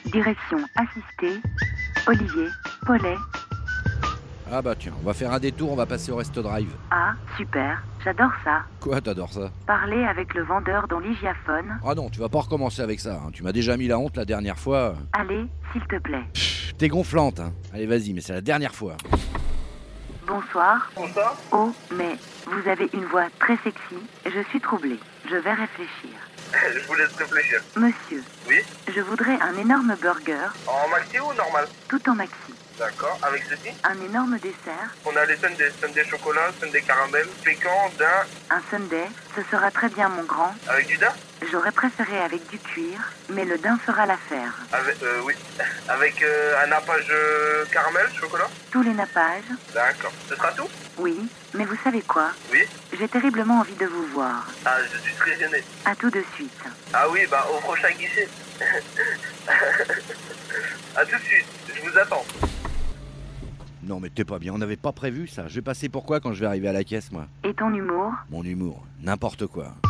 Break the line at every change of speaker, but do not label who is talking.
Direction assistée, Olivier, Paulet.
Ah bah tiens, on va faire un détour, on va passer au Resto Drive.
Ah, super, j'adore ça.
Quoi, t'adores ça?
Parler avec le vendeur dans l'hygiaphone.
Ah non, tu vas pas recommencer avec ça, hein. Tu m'as déjà mis la honte la dernière fois.
Allez, s'il te plaît.
T'es gonflante, hein. Allez, vas-y, mais c'est la dernière fois.
Bonsoir.
Bonsoir.
Oh, mais vous avez une voix très sexy. Je suis troublée. Je vais réfléchir.
Je vous laisse réfléchir.
Monsieur,
Oui.
je voudrais un énorme burger,
En maxi ou normal?
tout en maxi.
D'accord. Avec ceci,
Un énorme dessert,
on a les sundaes chocolat, sundaes caramel, pécan, daim,
un sundae. Ce sera très bien, mon grand.
avec du daim.
J'aurais préféré avec du cuir, mais le daim fera l'affaire.
Avec, oui. Avec un nappage caramel, chocolat.
Tous les nappages.
D'accord. Ce sera tout?
Oui, mais vous savez quoi?
Oui.
J'ai terriblement envie de vous voir.
Ah, je suis très gêné.
À tout de suite.
Ah oui, bah au prochain guichet. À tout de suite. Je vous attends.
Non mais t'es pas bien, on n'avait pas prévu ça. Je vais passer pour quoi quand je vais arriver à la caisse, moi?
Et ton humour?
Mon humour, n'importe quoi.